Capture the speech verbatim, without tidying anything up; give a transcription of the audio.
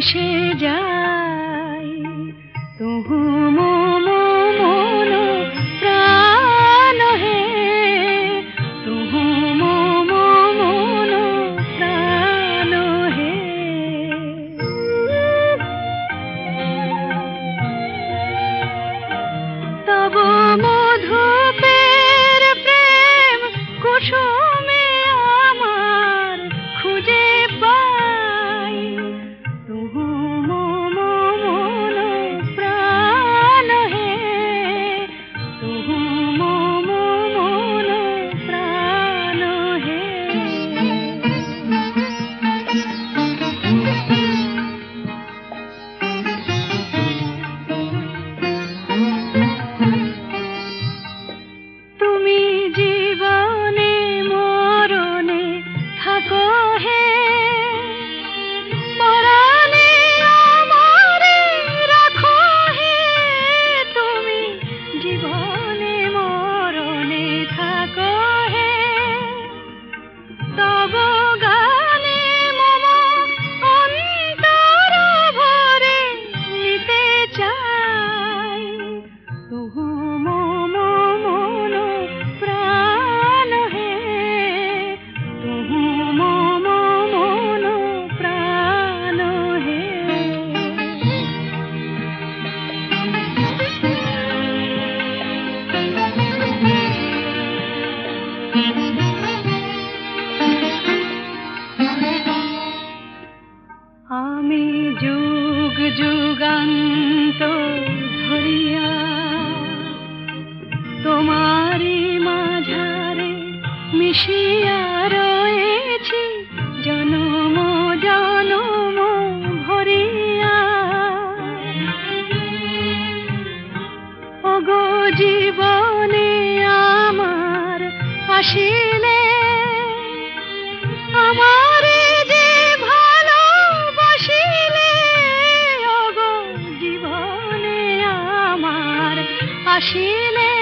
মিশে যায় তুহু মম মন প্রাণ হে তুহু মম মন প্রাণ হে তব মধুপের প্রেম কুসুমে আমার খুঁজে পাই তুহু মম মন প্রাণ হে তুহু মম মন প্রাণ হে তুমি জীবনে মরণে থাকো হে পরাণে আমারে রাখো হে তুমি জীবনে মরণে থাকো হে তব গানে মম অন্তর ভরে নিতে চাই তুহু মম মন প্রাণ হে তুহু মম মন প্রাণ হে আমি যুগ যুগান্ত ধরিয়া তোমারি মাঝারে মিশিয়া রয়েছি জনম জনম ভরিয়া ওগো জীবনে আমার আসিলে আমারে যে ভালোবাসিলে ওগো জীবনে আমার আসিলে